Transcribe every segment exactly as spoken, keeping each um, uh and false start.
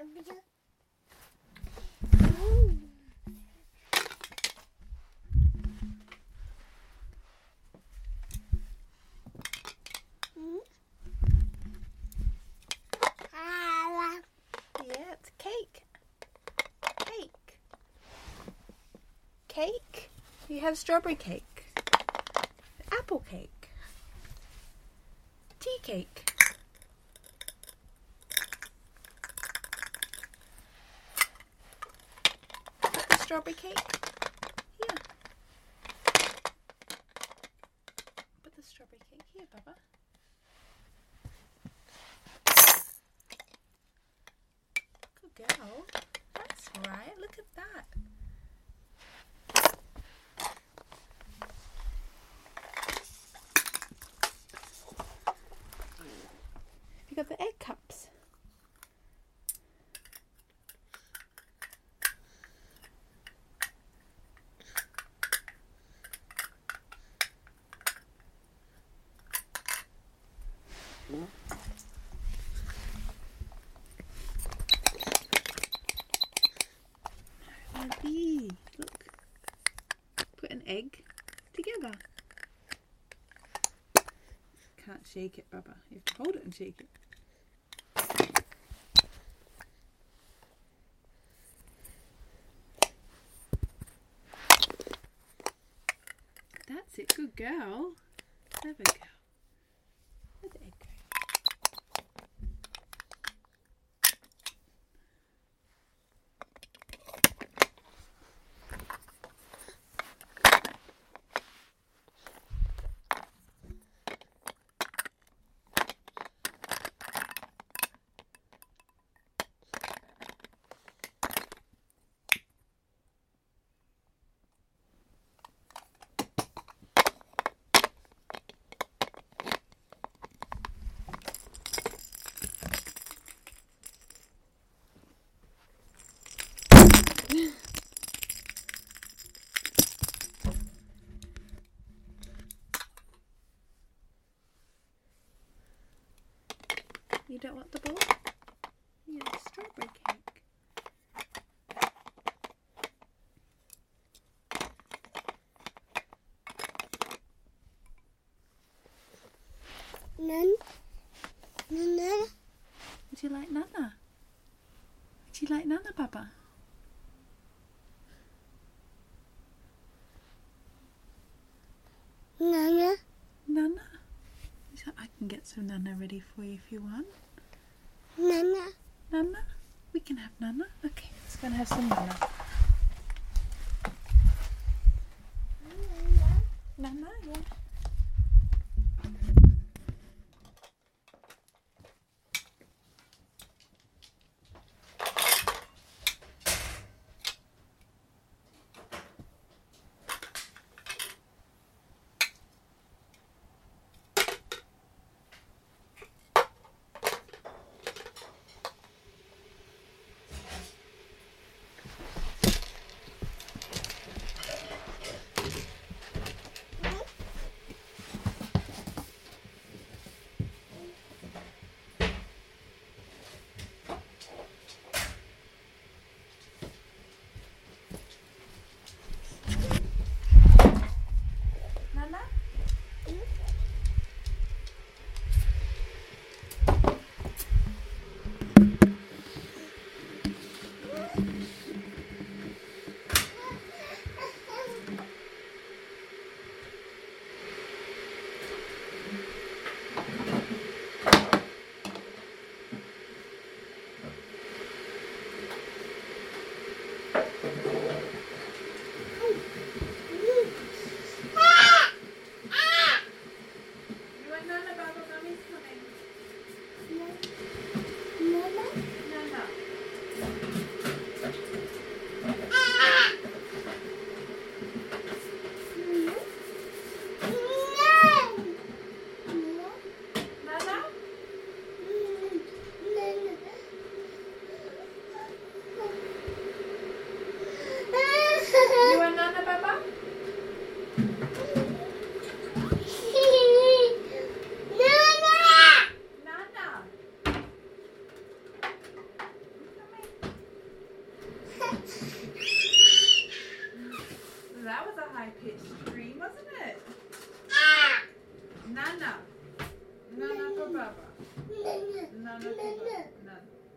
Yeah, it's cake. Cake. Cake. You have strawberry cake. Apple cake. Tea cake. Put the strawberry cake. Here. Put the strawberry cake here, Bubba. Good girl. That's right. Look at that. You got the egg cups. Maybe. Look. Put an egg together. Can't shake it, Bubba. You have to hold it and shake it. That's it. Good girl. Clever girl. Where'd the egg go? You don't want the ball? Yeah, strawberry cake. Nana. Nana. Would you like Nana? Would you like Nana, Bubba? Nana. Nana? I can get some Nana ready for you if you want. Nana. Nana? We can have Nana. Okay, let's go and have some Nana. Nana, yeah. Nana kommer. Nana.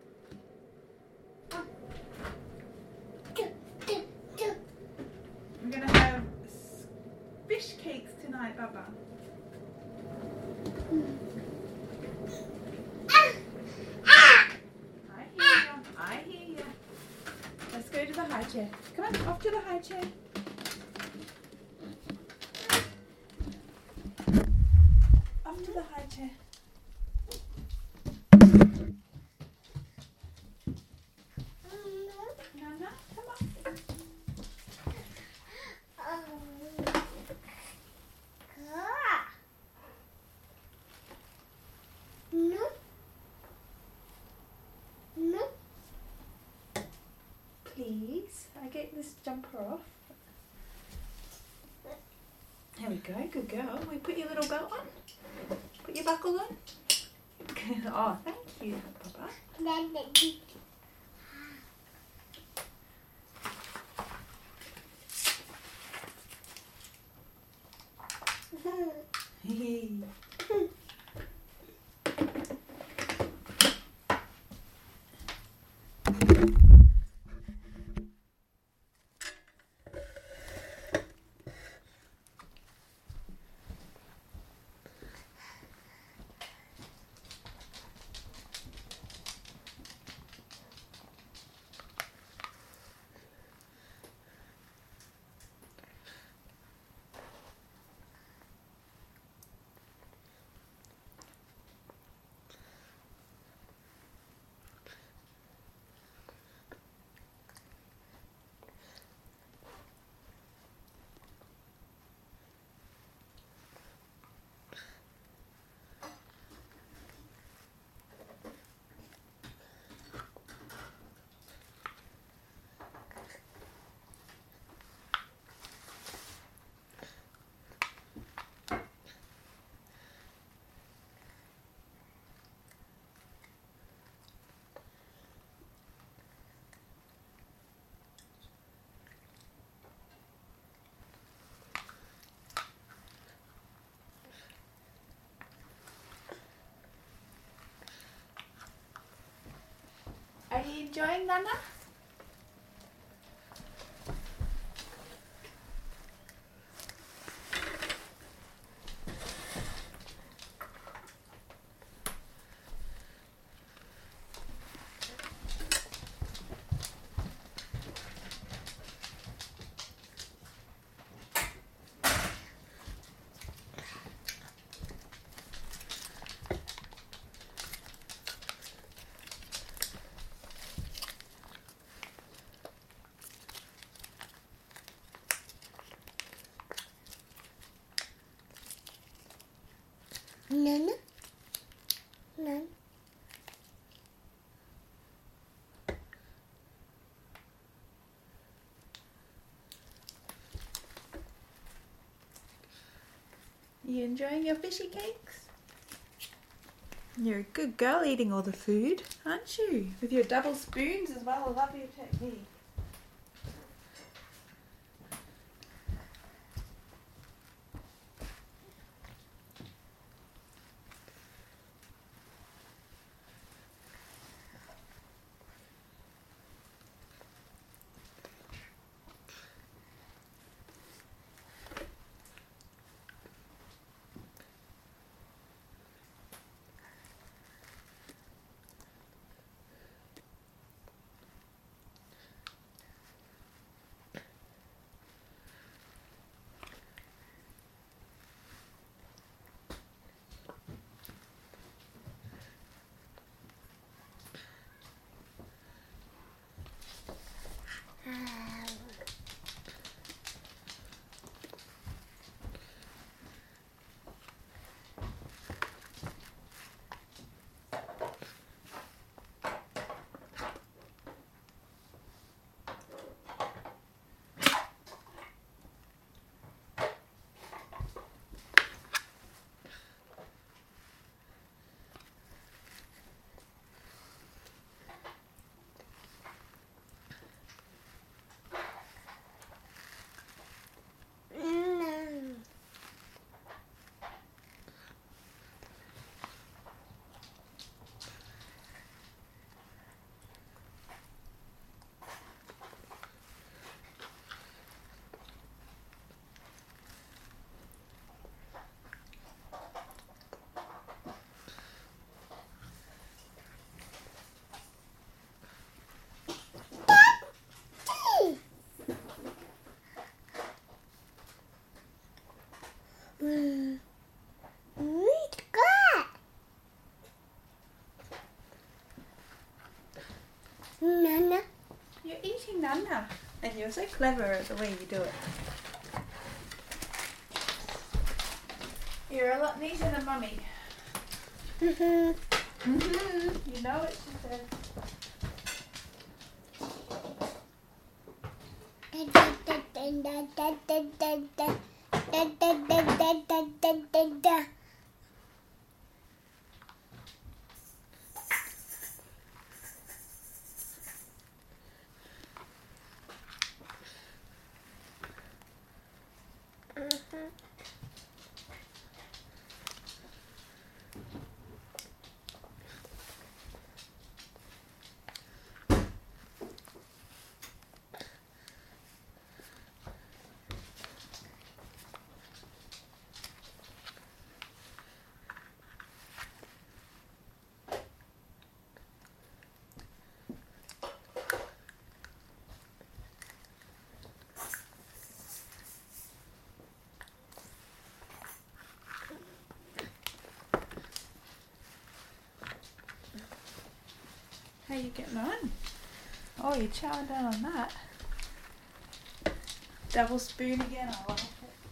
We're going to have fish cakes tonight, Baba. I hear you. I hear you. Let's go to the high chair. Come on, off to the high chair. Off to the high chair. Nana, come on. No. No. Please, I get this jumper off. There we go, good girl. We put your little belt on. Put your buckle on. Oh, thank you, Papa. Are you enjoying Nana? Nana. Nana. You enjoying your fishy cakes? You're a good girl eating all the food, aren't you? With your double spoons as well. I love your technique. Nana. You're eating Nana. And you're so clever at the way you do it. You're a lot neater than Mummy. Mhm. Mm-hmm. You know it, she said. Da da da da da da da da da da da da da da da da. Mhm. How you getting on? Oh, you're chowing down on that. Double spoon again, I like it.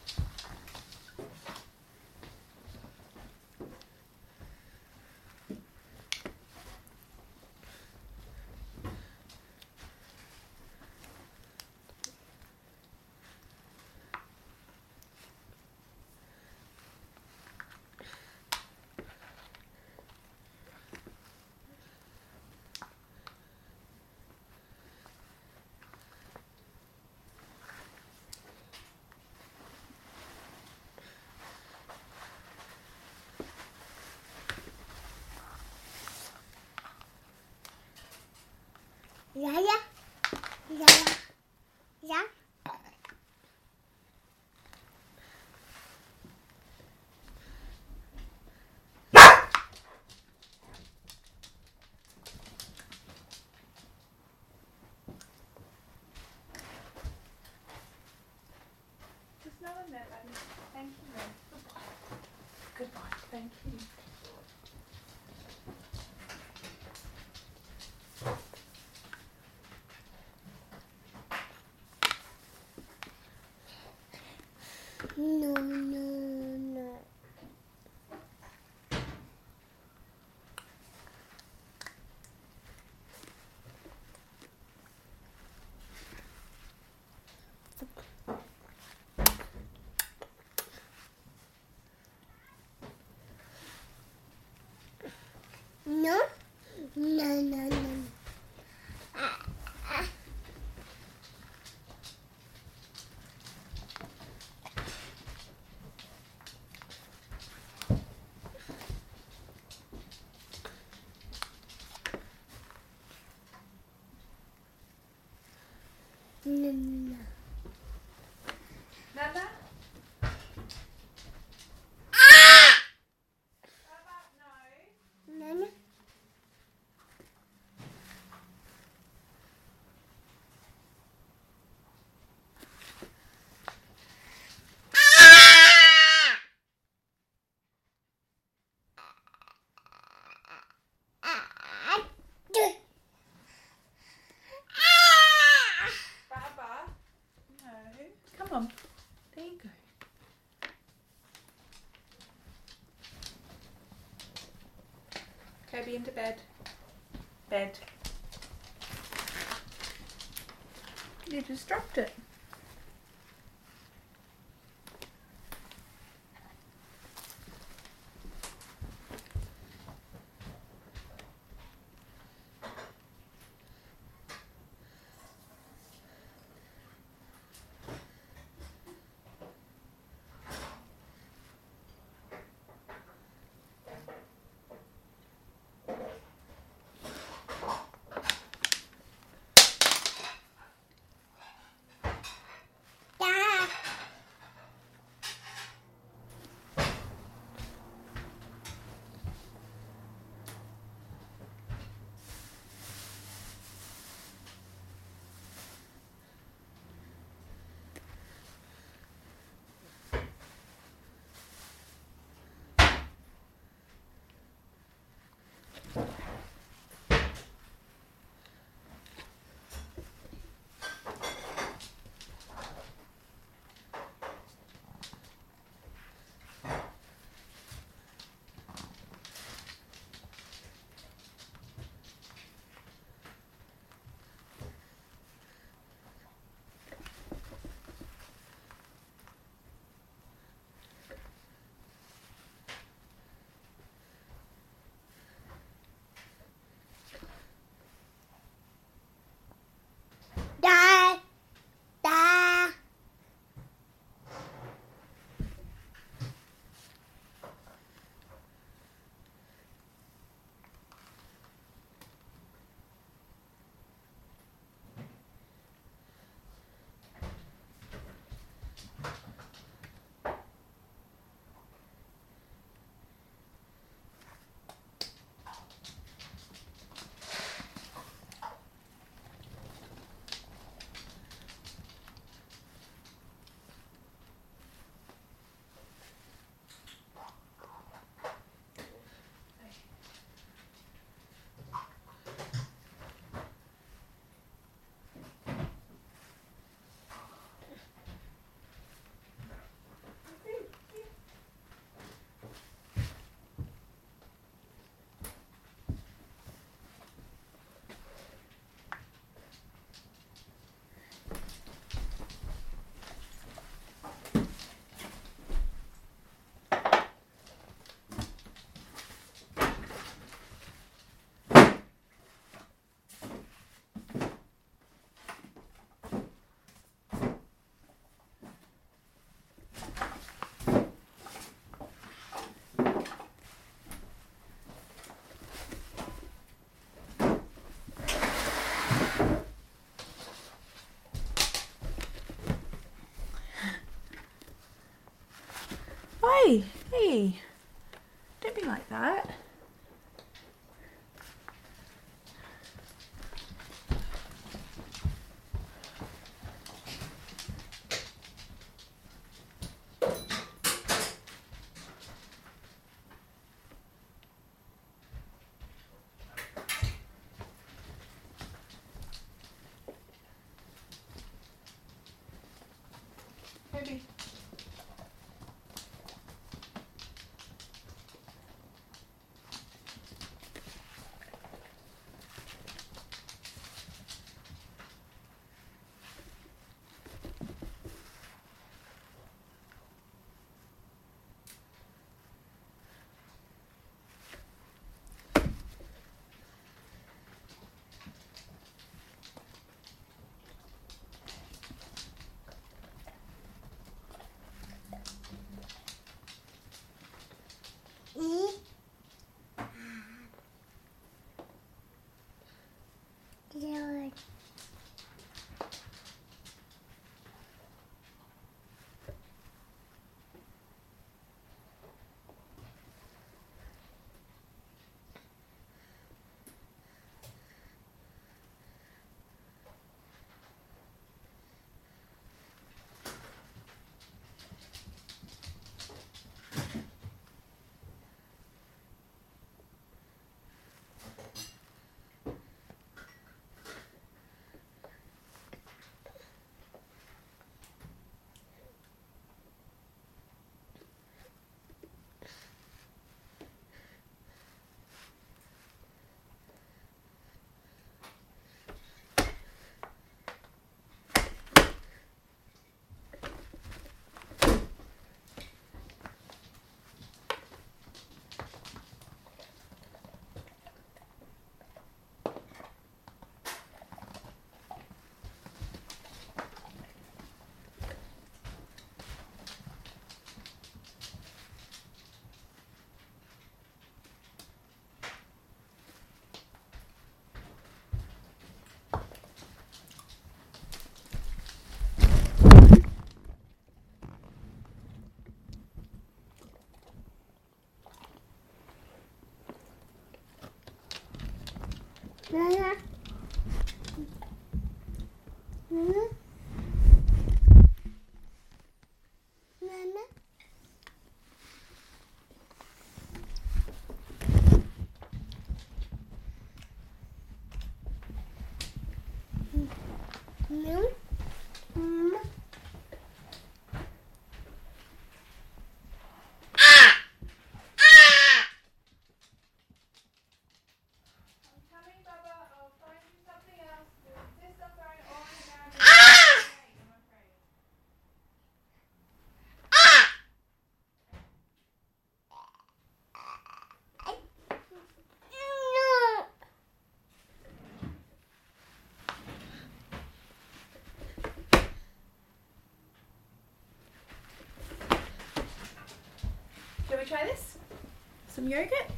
Ja, ja. Ja, ja. Ja. There's no one there, buddy. Thank you, man. Good boy. Good boy. Thank you. No, no, no. No? No, no, no. Ah, ah. No, no. Nana? Ah! Baba, no. No, no. Baba? No. Come on. There you go. Kobe into bed. Bed. You just dropped it. Hey, hey, don't be like that. Maybe. Good. Mama. Mama. Mama. Mama. Mama. Shall we try this? Some yogurt?